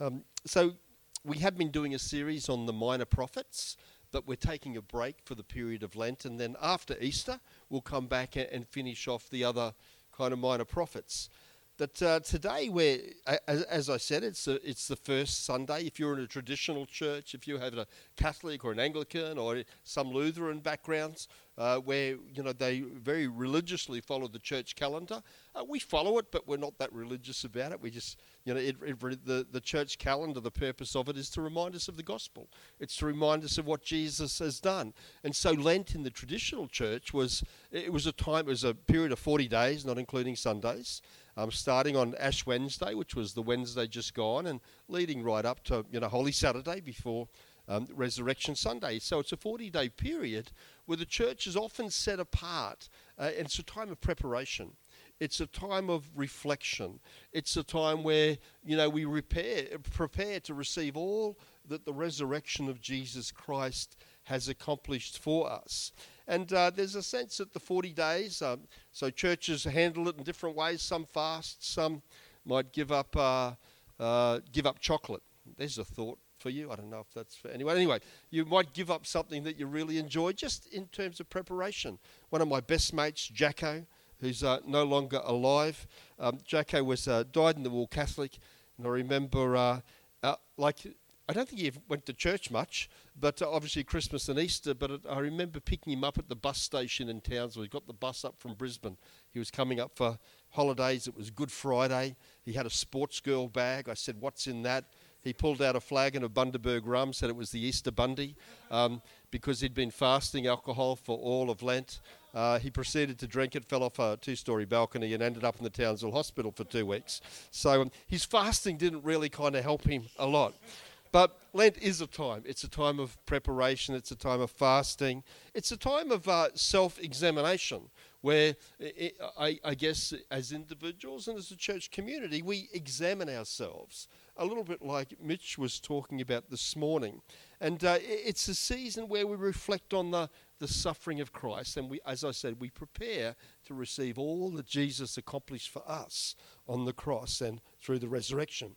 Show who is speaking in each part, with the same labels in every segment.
Speaker 1: So we have been doing a series on the minor prophets, but we're taking a break for the period of Lent, and then after Easter we'll come back and finish off the other kind of minor prophets. But today, as I said, it's the first Sunday. If you're in a traditional church, if you have a Catholic or an Anglican or some Lutheran backgrounds, where they very religiously follow the church calendar, we follow it, but we're not that religious about it. We just, the church calendar, the purpose of it is to remind us of the gospel. It's to remind us of what Jesus has done. And so Lent in the traditional church was a period of 40 days, not including Sundays. Starting on Ash Wednesday, which was the Wednesday just gone, and leading right up to Holy Saturday before Resurrection Sunday. So it's a 40-day period where the church is often set apart, and it's a time of preparation. It's a time of reflection. It's a time where we prepare to receive all that the resurrection of Jesus Christ has accomplished for us. And there's a sense that the 40 days, so churches handle it in different ways. Some fast, some might give up chocolate. There's a thought for you. I don't know if that's for anyone. Anyway, you might give up something that you really enjoy just in terms of preparation. One of my best mates, Jacko, who's no longer alive. Jacko was died in the war Catholic, and I remember I don't think he went to church much, but obviously Christmas and Easter. But I remember picking him up at the bus station in Townsville. He got the bus up from Brisbane. He was coming up for holidays. It was Good Friday. He had a sports girl bag. I said, "What's in that?" He pulled out a flagon of Bundaberg rum, said it was the Easter Bundy, because he'd been fasting alcohol for all of Lent. He proceeded to drink it, fell off a 2-story balcony and ended up in the Townsville Hospital for 2 weeks. So his fasting didn't really kind of help him a lot. But Lent is a time. It's a time of preparation. It's a time of fasting. It's a time of self-examination where I guess as individuals and as a church community, we examine ourselves, a little bit like Mitch was talking about this morning. And it's a season where we reflect on the suffering of Christ. And we, as I said, we prepare to receive all that Jesus accomplished for us on the cross and through the resurrection.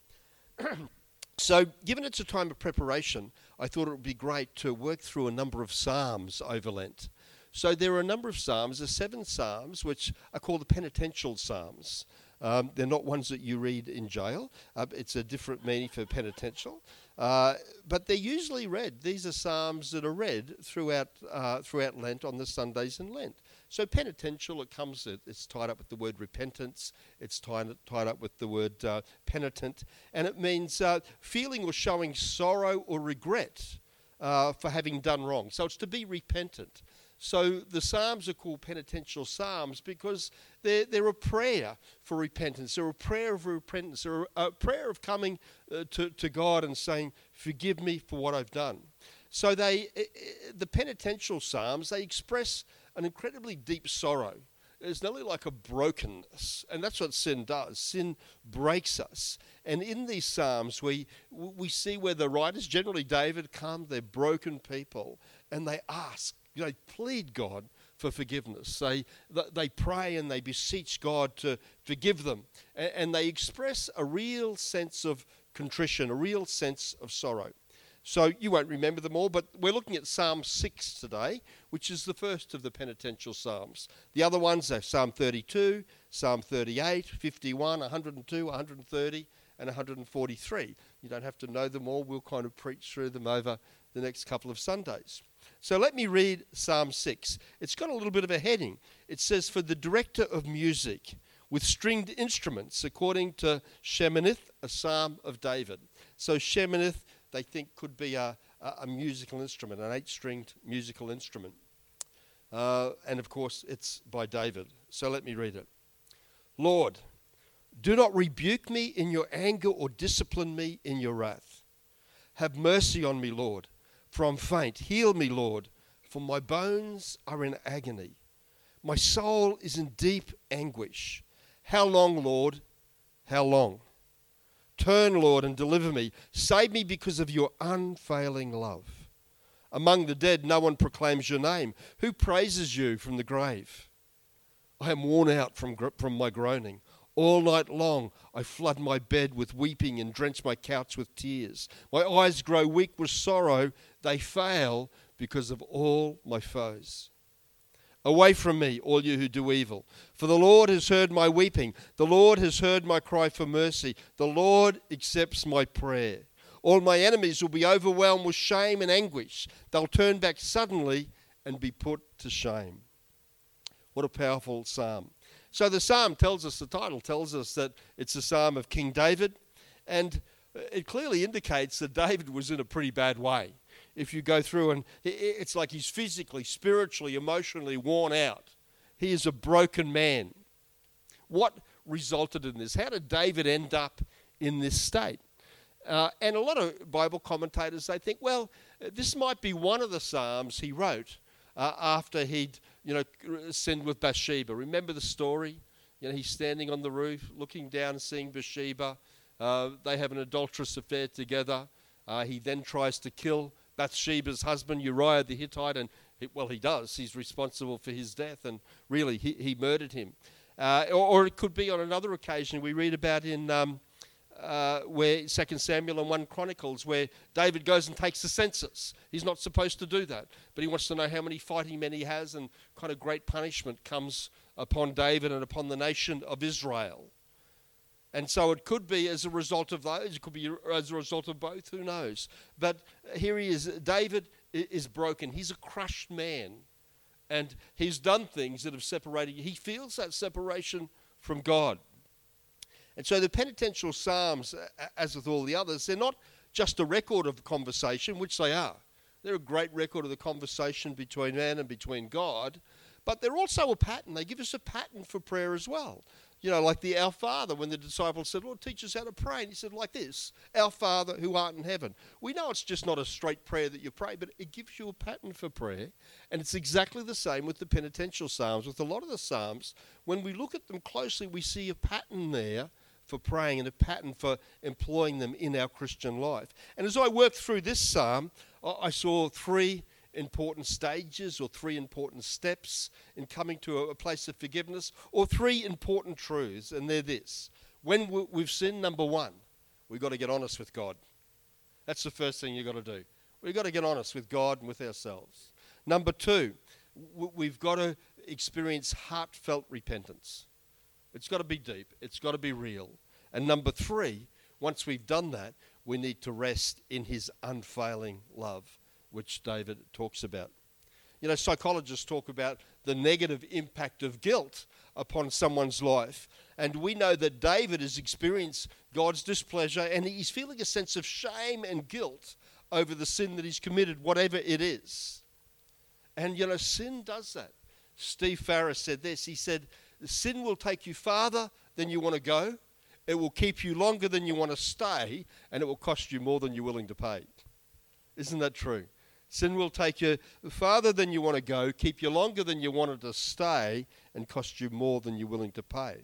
Speaker 1: So, given it's a time of preparation, I thought it would be great to work through a number of Psalms over Lent. So there are a number of Psalms. There's 7 Psalms, which are called the penitential Psalms. They're not ones that you read in jail. It's a different meaning for penitential. But they're usually read. These are Psalms that are read throughout Lent on the Sundays in Lent. So penitential, it's tied up with the word repentance. It's tied up with the word penitent. And it means feeling or showing sorrow or regret for having done wrong. So it's to be repentant. So the Psalms are called penitential Psalms because they're a prayer for repentance. They're a prayer of repentance. They're a prayer of coming to God and saying, "Forgive me for what I've done." So the penitential Psalms, they express an incredibly deep sorrow. It's not only like a brokenness, and that's what sin does. Sin breaks us. And in these Psalms, we see where the writers, generally David, come, they're broken people, and they ask, they plead God for forgiveness. They pray and they beseech God to forgive them. And they express a real sense of contrition, a real sense of sorrow. So you won't remember them all, but we're looking at Psalm 6 today, which is the first of the penitential Psalms. The other ones are Psalm 32, Psalm 38, 51, 102, 130, and 143. You don't have to know them all. We'll kind of preach through them over the next couple of Sundays. So let me read Psalm 6. It's got a little bit of a heading. It says, "For the director of music with stringed instruments, according to Sheminith, a psalm of David." So Sheminith, they think, could be a musical instrument, an 8-stringed musical instrument. And of course, it's by David. So let me read it. "Lord, do not rebuke me in your anger or discipline me in your wrath. Have mercy on me, Lord, for I'm faint. Heal me, Lord, for my bones are in agony. My soul is in deep anguish. How long, Lord? How long? Turn, Lord, and deliver me. Save me because of your unfailing love. Among the dead, no one proclaims your name. Who praises you from the grave? I am worn out from my groaning. All night long I flood my bed with weeping and drench my couch with tears. My eyes grow weak with sorrow. They fail because of all my foes. Away from me, all you who do evil. For the Lord has heard my weeping. The Lord has heard my cry for mercy. The Lord accepts my prayer. All my enemies will be overwhelmed with shame and anguish. They'll turn back suddenly and be put to shame. What a powerful psalm. So the psalm tells us, the title tells us that it's a psalm of King David, and it clearly indicates that David was in a pretty bad way. If you go through, and it's like he's physically, spiritually, emotionally worn out. He is a broken man. What resulted in this? How did David end up in this state? And a lot of Bible commentators, they think, well, this might be one of the psalms he wrote after he'd sinned with Bathsheba. Remember the story? He's standing on the roof, looking down and seeing Bathsheba. They have an adulterous affair together. He then tries to kill Bathsheba's husband, Uriah the Hittite, and he does. He's responsible for his death, and really he murdered him. Or it could be on another occasion we read about in where 2 Samuel and 1 Chronicles, where David goes and takes the census. He's not supposed to do that, but he wants to know how many fighting men he has, and kind of great punishment comes upon David and upon the nation of Israel. And so it could be as a result of those, it could be as a result of both, who knows. But here he is, David is broken. He's a crushed man, and he's done things that have separated. He feels that separation from God. And so the penitential psalms, as with all the others, they're not just a record of conversation, which they are. They're a great record of the conversation between man and between God, but they're also a pattern. They give us a pattern for prayer as well. Like the Our Father, when the disciples said, Lord, teach us how to pray. And he said like this, Our Father who art in heaven. We know it's just not a straight prayer that you pray, but it gives you a pattern for prayer. And it's exactly the same with the penitential psalms. With a lot of the psalms, when we look at them closely, we see a pattern there for praying and a pattern for employing them in our Christian life. And as I worked through this psalm, I saw three important stages or three important steps in coming to a place of forgiveness, or three important truths, and they're this. When we've sinned, number one, we've got to get honest with God. That's the first thing you've got to do. We've got to get honest with God and with ourselves. Number two, we've got to experience heartfelt repentance. It's got to be deep. It's got to be real. And number three, once we've done that, we need to rest in his unfailing love, which David talks about. Psychologists talk about the negative impact of guilt upon someone's life. And we know that David has experienced God's displeasure, and he's feeling a sense of shame and guilt over the sin that he's committed, whatever it is. And, sin does that. Steve Farris said this. He said, sin will take you farther than you want to go. It will keep you longer than you want to stay, and it will cost you more than you're willing to pay. Isn't that true? Sin will take you farther than you want to go, keep you longer than you wanted to stay, and cost you more than you're willing to pay.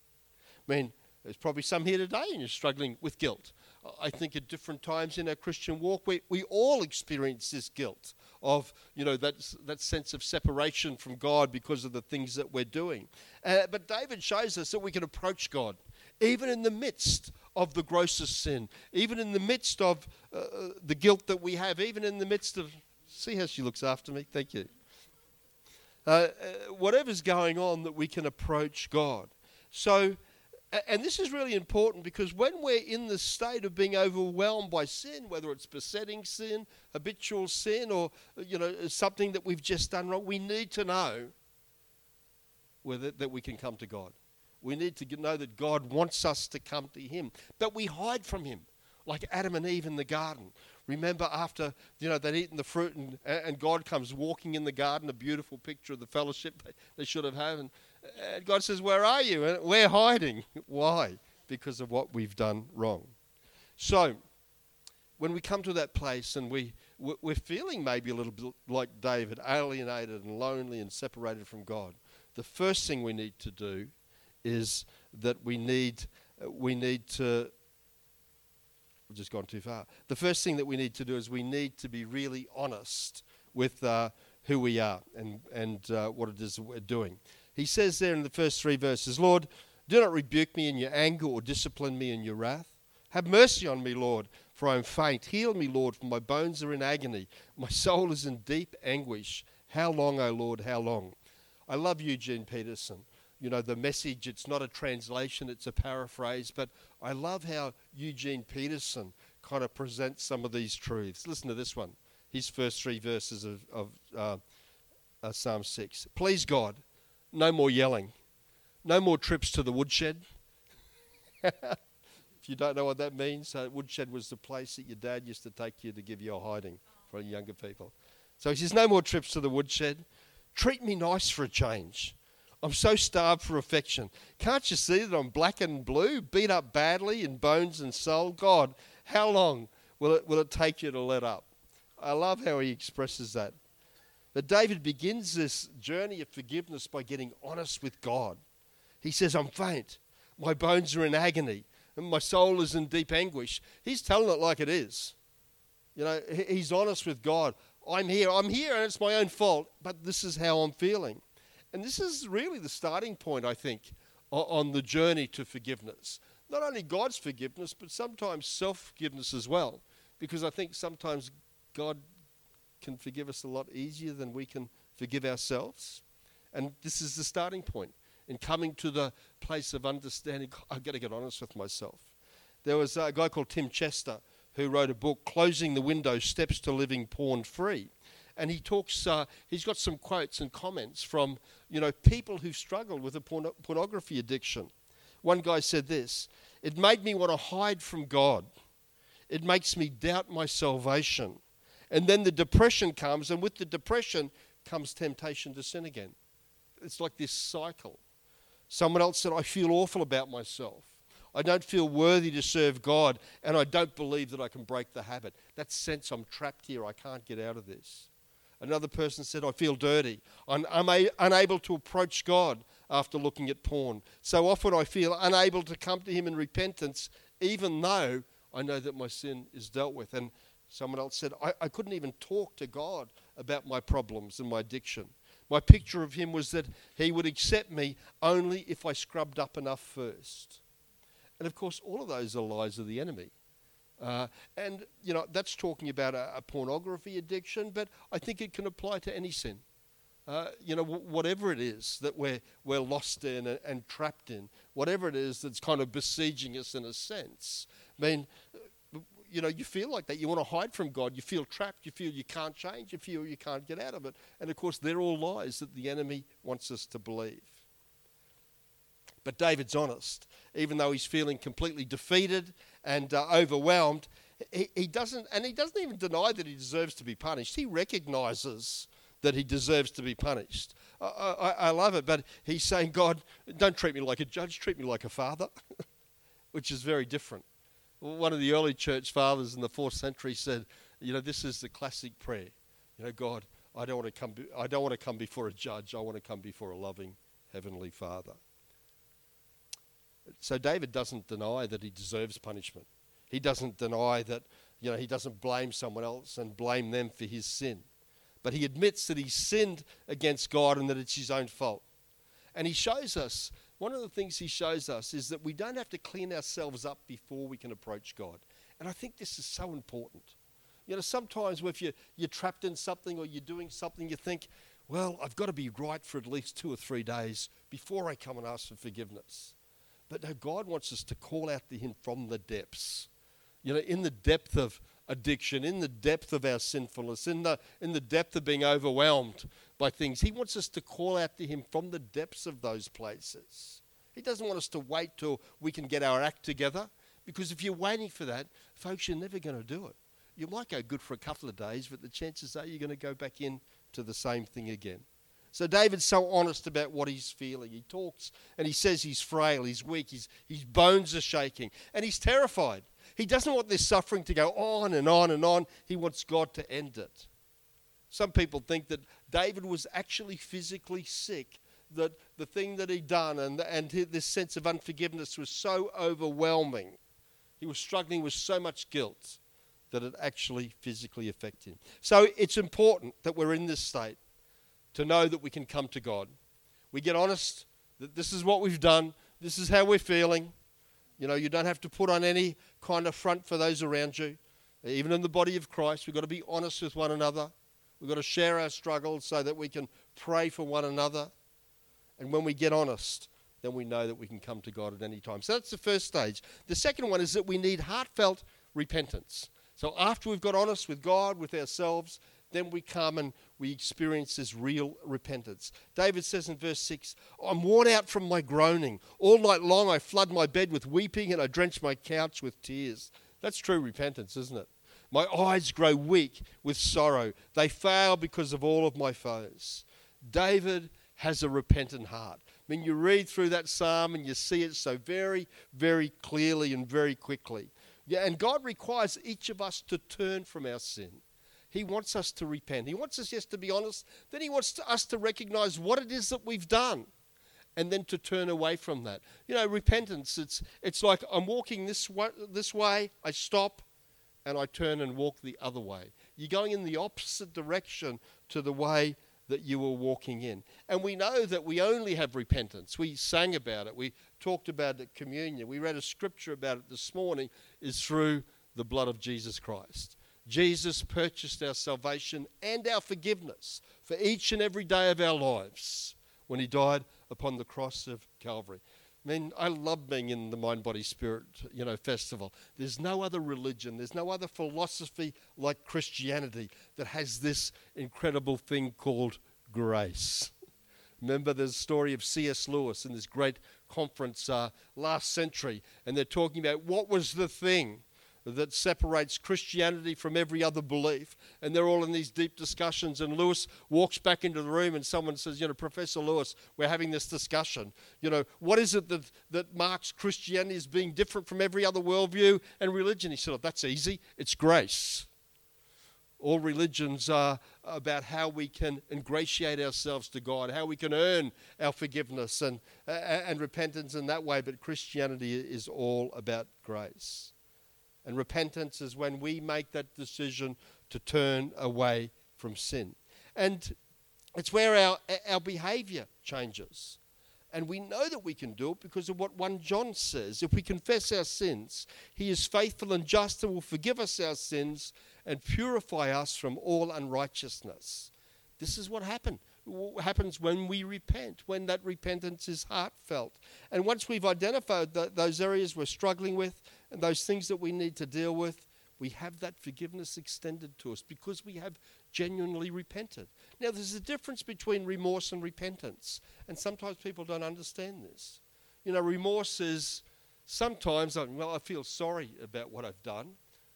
Speaker 1: There's probably some here today and you're struggling with guilt. I think at different times in our Christian walk, we all experience this guilt of, that sense of separation from God because of the things that we're doing. But David shows us that we can approach God, even in the midst of the grossest sin, even in the midst of the guilt that we have, even in the midst of, see how she looks after me? Thank you. Whatever's going on, that we can approach God. So, and this is really important, because when we're in the state of being overwhelmed by sin, whether it's besetting sin, habitual sin, or something that we've just done wrong, we need to know that we can come to God. We need to know that God wants us to come to him, but we hide from him, like Adam and Eve in the garden. Remember, after they'd eaten the fruit, and God comes walking in the garden, a beautiful picture of the fellowship they should have had. And God says, "Where are you?" And we're hiding. Why? Because of what we've done wrong. So, when we come to that place and we're feeling maybe a little bit like David, alienated and lonely and separated from God, the first thing we need to do is that we need to. I've just gone too far. The first thing that we need to do is we need to be really honest with who we are and what it is that we're doing. He says there in the first three verses, Lord, Do not rebuke me in your anger or discipline me in your wrath. Have mercy on me, Lord, for I am faint. Heal me, Lord, for my bones are in agony. My soul is in deep anguish. How long, O Lord, how long? I love Eugene Peterson. You know, the message, it's not a translation, it's a paraphrase, but I love how Eugene Peterson kind of presents some of these truths. Listen to this one, his first 3 verses of Psalm 6. Please God, no more yelling. No more trips to the woodshed. If you don't know what that means, woodshed was the place that your dad used to take you to give you a hiding for younger people. So he says, no more trips to the woodshed. Treat me nice for a change. I'm so starved for affection. Can't you see that I'm black and blue, beat up badly in bones and soul? God, how long will it take you to let up? I love how he expresses that. But David begins this journey of forgiveness by getting honest with God. He says, I'm faint. My bones are in agony. And my soul is in deep anguish. He's telling it like it is. You know, he's honest with God. I'm here and it's my own fault, but this is how I'm feeling. And this is really the starting point, I think, on the journey to forgiveness. Not only God's forgiveness, but sometimes self-forgiveness as well. Because I think sometimes God can forgive us a lot easier than we can forgive ourselves. And this is the starting point. In coming to the place of understanding, I've got to get honest with myself. There was a guy called Tim Chester who wrote a book, Closing the Window, Steps to Living Porn Free. And he talks, he's got some quotes and comments from, people who struggled with a pornography addiction. One guy said this, it made me want to hide from God. It makes me doubt my salvation. And then the depression comes, and with the depression comes temptation to sin again. It's like this cycle. Someone else said, I feel awful about myself. I don't feel worthy to serve God, and I don't believe that I can break the habit. That sense I'm trapped here, I can't get out of this. Another person said, I feel dirty. I'm unable to approach God after looking at porn. So often I feel unable to come to him in repentance, even though I know that my sin is dealt with. And someone else said, I couldn't even talk to God about my problems and my addiction. My picture of him was that he would accept me only if I scrubbed up enough first. And of course, all of those are lies of the enemy. And that's talking about a pornography addiction, but I think it can apply to any sin. Whatever it is that we're lost in and trapped in, whatever it is that's kind of besieging us in a sense. I mean, you feel like that. You want to hide from God. You feel trapped. You feel you can't change. You feel you can't get out of it. And of course, they're all lies that the enemy wants us to believe. But David's honest. Even though he's feeling completely defeated and overwhelmed, he doesn't even deny that he deserves to be punished. He recognizes that he deserves to be punished. I love it, but he's saying, God, don't treat me like a judge, treat me like a father, which is very different. One of the early church fathers in the 4th century said, this is the classic prayer. God, I don't want to come before a judge. I want to come before a loving heavenly Father. So David doesn't deny that he deserves punishment. He doesn't deny that, he doesn't blame someone else and blame them for his sin. But he admits that he sinned against God and that it's his own fault. And he shows us, one of the things he shows us is that we don't have to clean ourselves up before we can approach God. And I think this is so important. Sometimes if you're trapped in something or you're doing something, you think, well, I've got to be right for at least 2 or 3 days before I come and ask for forgiveness. But no, God wants us to call out to him from the depths. In the depth of addiction, in the depth of our sinfulness, in the depth of being overwhelmed by things. He wants us to call out to him from the depths of those places. He doesn't want us to wait till we can get our act together, because if you're waiting for that, folks, you're never going to do it. You might go good for a couple of days, but the chances are you're going to go back into the same thing again. So David's so honest about what he's feeling. He talks and he says he's frail, he's weak, his bones are shaking, and he's terrified. He doesn't want this suffering to go on and on and on. He wants God to end it. Some people think that David was actually physically sick, that the thing that he'd done and this sense of unforgiveness was so overwhelming. He was struggling with so much guilt that it actually physically affected him. So it's important that we're in this state to know that we can come to God. We get honest that this is what we've done. This is how we're feeling. You don't have to put on any kind of front for those around you. Even in the body of Christ, we've got to be honest with one another. We've got to share our struggles so that we can pray for one another. And when we get honest, then we know that we can come to God at any time. So that's the first stage. The second one is that we need heartfelt repentance. So after we've got honest with God, with ourselves, then we come and we experience this real repentance. David says in verse 6, I'm worn out from my groaning. All night long I flood my bed with weeping and I drench my couch with tears. That's true repentance, isn't it? My eyes grow weak with sorrow. They fail because of all of my foes. David has a repentant heart. I mean, you read through that psalm and you see it so very, very clearly and very quickly. Yeah, and God requires each of us to turn from our sin. He wants us to repent. He wants us, yes, to be honest. Then he wants us to recognize what it is that we've done and then to turn away from that. Repentance, it's like I'm walking this way, I stop, and I turn and walk the other way. You're going in the opposite direction to the way that you were walking in. And we know that we only have repentance. We sang about it. We talked about it at communion. We read a scripture about it this morning, is through the blood of Jesus Christ. Jesus purchased our salvation and our forgiveness for each and every day of our lives when he died upon the cross of Calvary. I mean, I love being in the Mind, Body, Spirit, festival. There's no other religion, there's no other philosophy like Christianity that has this incredible thing called grace. Remember the story of C.S. Lewis in this great conference last century, and they're talking about what was the thing that separates Christianity from every other belief. And they're all in these deep discussions. And Lewis walks back into the room and someone says, Professor Lewis, we're having this discussion. What is it that marks Christianity as being different from every other worldview and religion? He said, that's easy. It's grace. All religions are about how we can ingratiate ourselves to God, how we can earn our forgiveness and repentance in that way. But Christianity is all about grace. And repentance is when we make that decision to turn away from sin. And it's where our behavior changes. And we know that we can do it because of what 1 John says. If we confess our sins, he is faithful and just and will forgive us our sins and purify us from all unrighteousness. This is what happens when we repent, when that repentance is heartfelt. And once we've identified those areas we're struggling with and those things that we need to deal with, we have that forgiveness extended to us because we have genuinely repented. Now, there's a difference between remorse and repentance, and sometimes people don't understand this. Remorse is sometimes, I feel sorry about what I've done,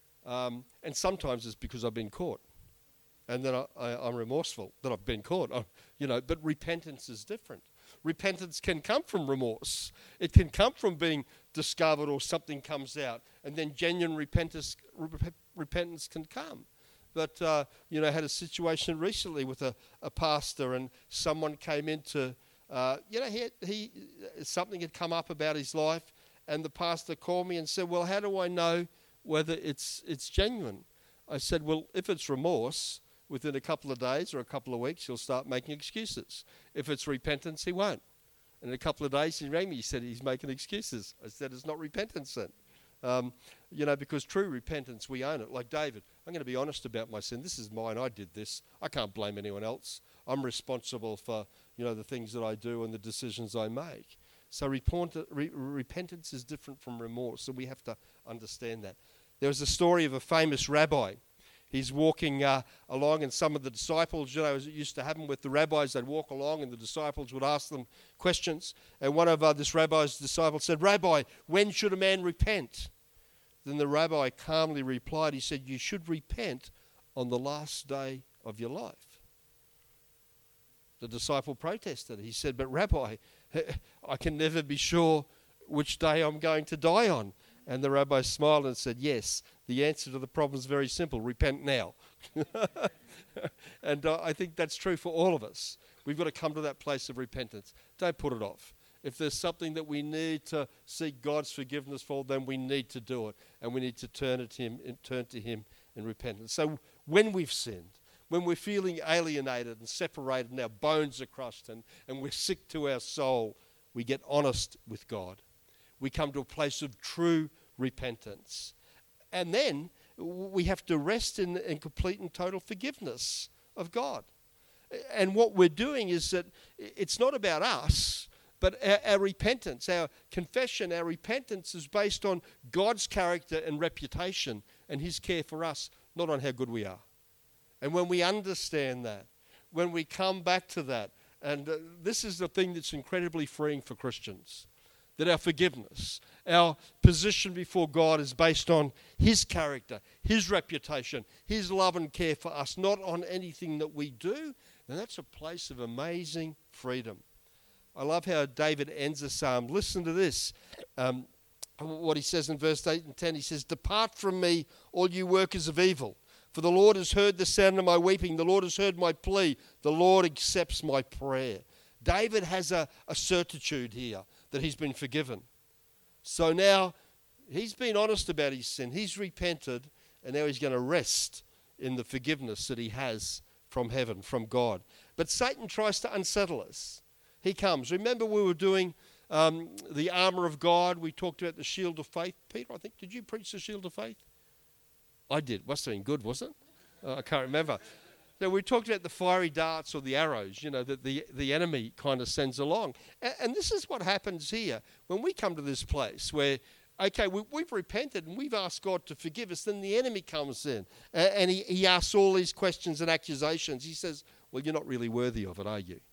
Speaker 1: and sometimes it's because I've been caught. And then I'm remorseful that I've been caught. But repentance is different. Repentance can come from remorse. It can come from being discovered or something comes out. And then genuine repentance can come. But, I had a situation recently with a pastor and someone came into, something had come up about his life and the pastor called me and said, well, how do I know whether it's genuine? I said, well, if it's remorse, within a couple of days or a couple of weeks, he'll start making excuses. If it's repentance, he won't. And in a couple of days, he rang me. He said he's making excuses. I said, it's not repentance then. Because true repentance, we own it. Like David, I'm going to be honest about my sin. This is mine. I did this. I can't blame anyone else. I'm responsible for, the things that I do and the decisions I make. So repentance is different from remorse, and we have to understand that. There was a story of a famous rabbi. He's walking along, and some of the disciples, as it used to happen with the rabbis, they'd walk along and the disciples would ask them questions. And one of this rabbi's disciples said, Rabbi, when should a man repent? Then the rabbi calmly replied, he said, you should repent on the last day of your life. The disciple protested. He said, but Rabbi, I can never be sure which day I'm going to die on. And the rabbi smiled and said, yes, the answer to the problem is very simple. Repent now. And I think that's true for all of us. We've got to come to that place of repentance. Don't put it off. If there's something that we need to seek God's forgiveness for, then we need to do it. And we need to turn to him in repentance. So when we've sinned, when we're feeling alienated and separated and our bones are crushed and we're sick to our soul, We get honest with God. We come to a place of true repentance. And then we have to rest in complete and total forgiveness of God. And what we're doing is that it's not about us, but our repentance, our confession, our repentance is based on God's character and reputation and his care for us, not on how good we are. And when we understand that, when we come back to that, and this is the thing that's incredibly freeing for Christians, that our forgiveness, our position before God is based on his character, his reputation, his love and care for us, not on anything that we do. And that's a place of amazing freedom. I love how David ends the psalm. Listen to this. What he says in verse 8 and 10. He says, "Depart from me, all you workers of evil. For the Lord has heard the sound of my weeping. The Lord has heard my plea. The Lord accepts my prayer." David has a certitude here that he's been forgiven. So now he's been honest about his sin. He's repented, and now he's going to rest in the forgiveness that he has from heaven, from God. But Satan tries to unsettle us. He comes. Remember we were doing the armour of God. We talked about the shield of faith. Peter, I think, did you preach the shield of faith? I did. Must have been good, wasn't it? I can't remember. So we talked about the fiery darts or the arrows, that the enemy kind of sends along. And this is what happens here. When we come to this place where, okay, we've repented and we've asked God to forgive us, then the enemy comes in and he asks all these questions and accusations. He says, well, you're not really worthy of it, are you?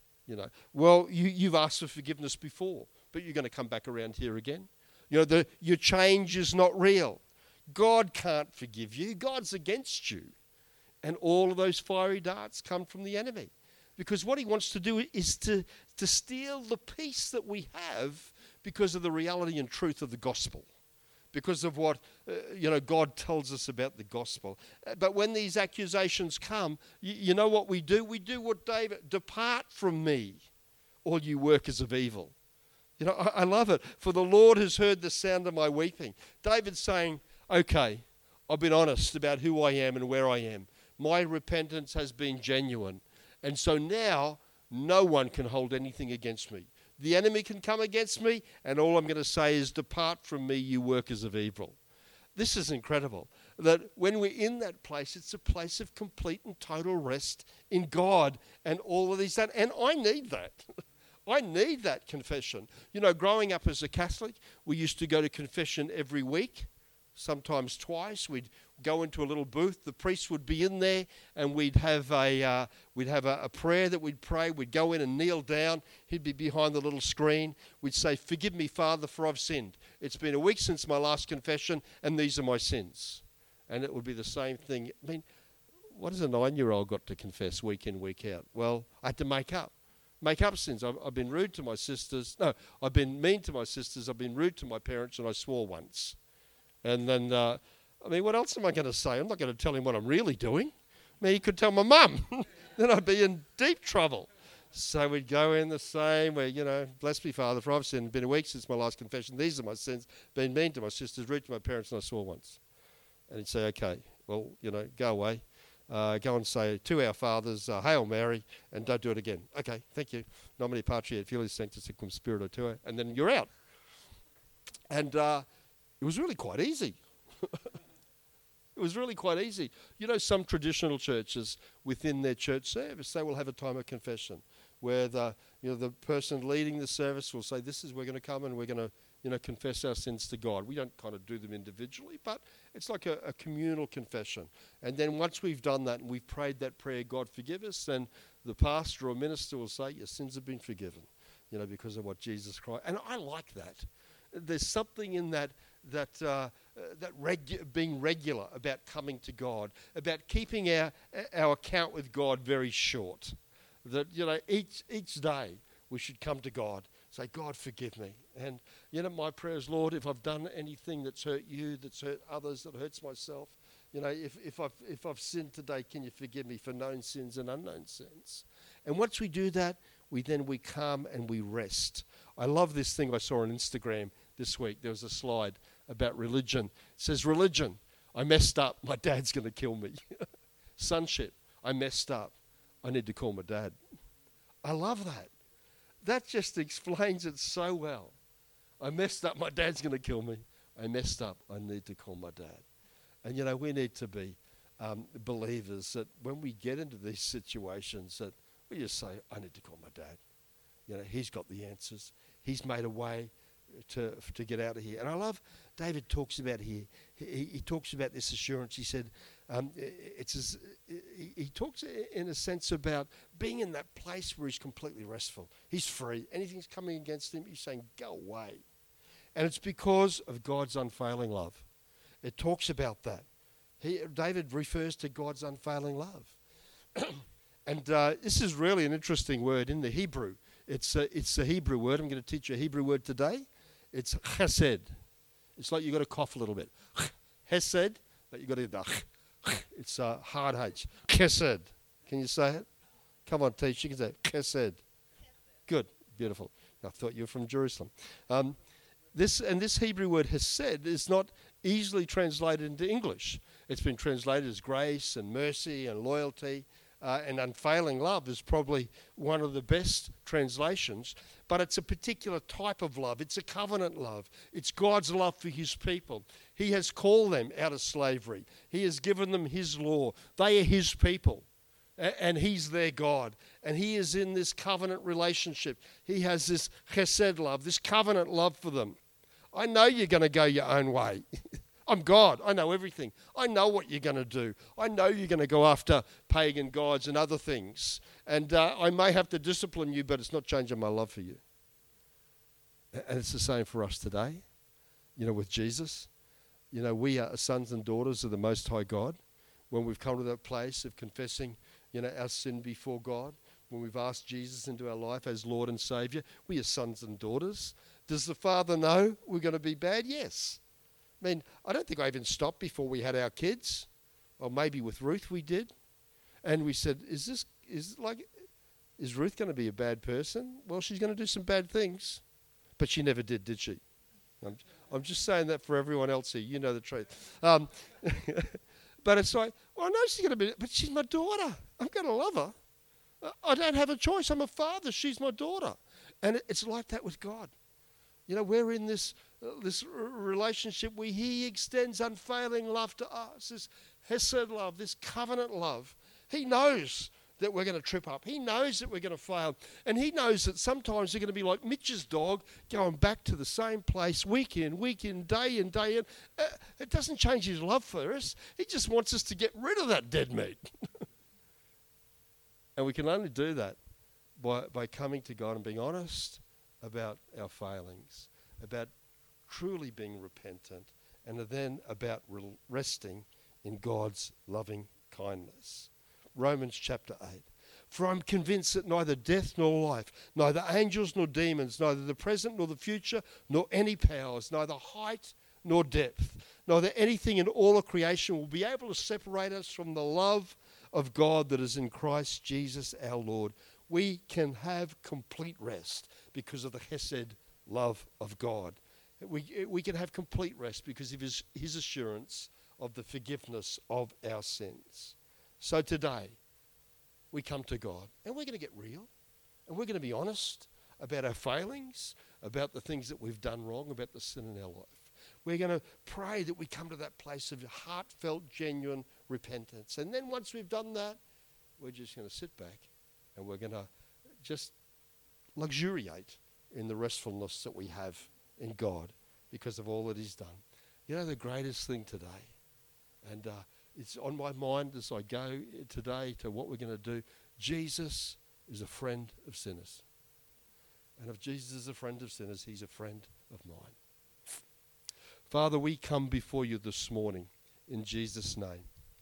Speaker 1: Well, you've asked for forgiveness before, but you're going to come back around here again. Your change is not real. God can't forgive you. God's against you. And all of those fiery darts come from the enemy. Because what he wants to do is to steal the peace that we have because of the reality and truth of the gospel. Because of what, God tells us about the gospel. But when these accusations come, you know what we do? We do what David, "Depart from me, all you workers of evil." I love it. "For the Lord has heard the sound of my weeping." David's saying, okay, I've been honest about who I am and where I am. My repentance has been genuine. And so now no one can hold anything against me. The enemy can come against me, and all I'm going to say is, "Depart from me, you workers of evil." This is incredible. That when we're in that place, it's a place of complete and total rest in God and all of these. And I need that. I need that confession. Growing up as a Catholic, we used to go to confession every week. Sometimes twice. We'd go into a little booth. The priest would be in there, and we'd have a prayer that we'd pray. We'd go in and kneel down. He'd be behind the little screen. We'd say, "Forgive me, Father, for I've sinned. It's been a week since my last confession, and these are my sins." And it would be the same thing. I mean, what has a 9-year-old got to confess week in, week out? Well, I had to make up sins. I've been rude to my sisters. No, I've been mean to my sisters. I've been rude to my parents, and I swore once. And then, what else am I going to say? I'm not going to tell him what I'm really doing. He could tell my mum. Then I'd be in deep trouble. So we'd go in the same way, "Bless me, Father, for I've sinned. Been a week since my last confession. These are my sins. Been mean to my sisters, rude to my parents, and I swore once." And he'd say, "Okay, well, go away. Go and say to our fathers, Hail Mary, and don't do it again." "Okay, thank you. Nomine Patri et Filii Sanctus et cum Spiritu Tuo." And then you're out. And it was really quite easy. It was really quite easy. Some traditional churches within their church service, they will have a time of confession where the person leading the service will say, we're going to come and we're going to confess our sins to God. We don't kind of do them individually, but it's like a communal confession. And then once we've done that and we've prayed that prayer, "God forgive us," then the pastor or minister will say, "Your sins have been forgiven, because of what Jesus Christ." And I like that. There's something in being regular about coming to God, about keeping our account with God very short. That each day we should come to God, say, "God, forgive me." And my prayer is, "Lord, if I've done anything that's hurt you, that's hurt others, that hurts myself, if I've sinned today, can you forgive me for known sins and unknown sins?" And once we do that, we come and we rest. I love this thing I saw on Instagram this week. There was a slide about religion. It says, "Religion, I messed up. My dad's going to kill me." Sonship, I messed up. I need to call my dad. I love that. that just explains it so well. I messed up. My dad's going to kill me. I messed up. I need to call my dad. And, we need to be believers that when we get into these situations that we just say, I need to call my dad. He's got the answers. He's made a way to get out of here. And I love David talks about here. He talks about this assurance. He said, he talks in a sense about being in that place where he's completely restful. He's free. Anything's coming against him, he's saying, go away. And it's because of God's unfailing love. It talks about that. David refers to God's unfailing love. And this is really an interesting word in the Hebrew. It's a Hebrew word. I'm going to teach you a Hebrew word today. It's chesed. It's like you've got to cough a little bit. Chesed, but you've got to get it's a hard H. Chesed. Can you say it? Come on, teacher. You can say it. Chesed. Good. Beautiful. I thought you were from Jerusalem. This Hebrew word chesed is not easily translated into English. It's been translated as grace and mercy and loyalty. And unfailing love is probably one of the best translations, but it's a particular type of love. It's a covenant love. It's God's love for his people. He has called them out of slavery. He has given them his law. They are his people, and he's their God. And he is in this covenant relationship. He has this chesed love, this covenant love for them. I know you're going to go your own way. I'm God. I know everything. I know what you're going to do. I know you're going to go after pagan gods and other things. And I may have to discipline you, but it's not changing my love for you. And it's the same for us today, with Jesus. We are sons and daughters of the Most High God. When we've come to that place of confessing, our sin before God, when we've asked Jesus into our life as Lord and Saviour, we are sons and daughters. Does the Father know we're going to be bad? Yes. I don't think I even stopped before we had our kids. Or maybe with Ruth we did. And we said, is Ruth going to be a bad person? Well, she's going to do some bad things. But she never did she? I'm just saying that for everyone else here. You know the truth. But it's like, well, I know she's going to be, but she's my daughter. I'm going to love her. I don't have a choice. I'm a father. She's my daughter. And it's like that with God. We're in this relationship where he extends unfailing love to us, this hesed love, this covenant love. He knows that we're going to trip up. He knows that we're going to fail. And he knows that sometimes we're going to be like Mitch's dog, going back to the same place week in, day in, day in. It doesn't change his love for us. He just wants us to get rid of that dead meat. And we can only do that by coming to God and being honest about our failings, about truly being repentant, and then about resting in God's loving kindness. Romans chapter 8. For I'm convinced that neither death nor life, neither angels nor demons, neither the present nor the future, nor any powers, neither height nor depth, neither anything in all of creation will be able to separate us from the love of God that is in Christ Jesus our Lord. We can have complete rest because of the chesed love of God. We can have complete rest because of his assurance of the forgiveness of our sins. So today, we come to God, and we're going to get real, and we're going to be honest about our failings, about the things that we've done wrong, about the sin in our life. We're going to pray that we come to that place of heartfelt, genuine repentance. And then once we've done that, we're just going to sit back, and we're going to just luxuriate in the restfulness that we have in God because of all that he's done. The greatest thing today, and it's on my mind as I go today to what we're going to do. Jesus is a friend of sinners. And if Jesus is a friend of sinners, he's a friend of mine. Father, we come before you this morning in Jesus' name.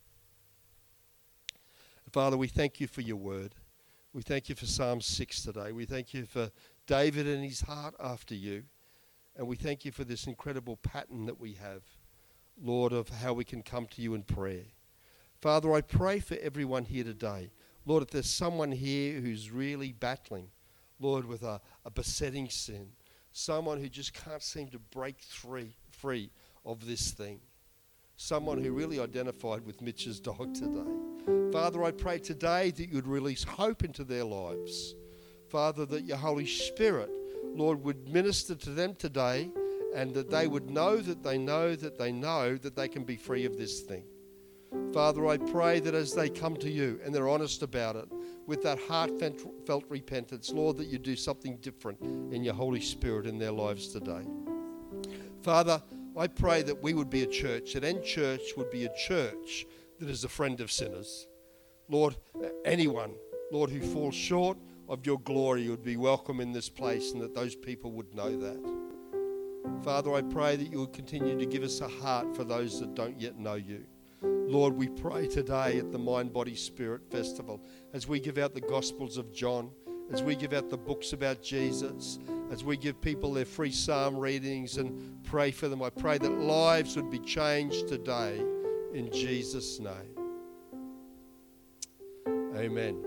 Speaker 1: Father, we thank you for your word. We thank you for Psalm 6 today. We thank you for David and his heart after you. And we thank you for this incredible pattern that we have, Lord, of how we can come to you in prayer. Father, I pray for everyone here today. Lord, if there's someone here who's really battling, Lord, with a besetting sin, someone who just can't seem to break free of this thing, someone who really identified with Mitch's dog today. Father, I pray today that you'd release hope into their lives. Father, that your Holy Spirit, Lord, would minister to them today, and that they would know that they know that they know that they can be free of this thing. Father, I pray that as they come to you and they're honest about it, with that heartfelt repentance, Lord, that you do something different in your Holy Spirit in their lives today. Father, I pray that we would be a church, that End Church would be a church that is a friend of sinners. Lord, anyone, Lord, who falls short of your glory would be welcome in this place, and that those people would know that. Father, I pray that you would continue to give us a heart for those that don't yet know you. Lord, we pray today at the Mind, Body, Spirit Festival, as we give out the Gospels of John, as we give out the books about Jesus, as we give people their free psalm readings and pray for them, I pray that lives would be changed today in Jesus' name. Amen.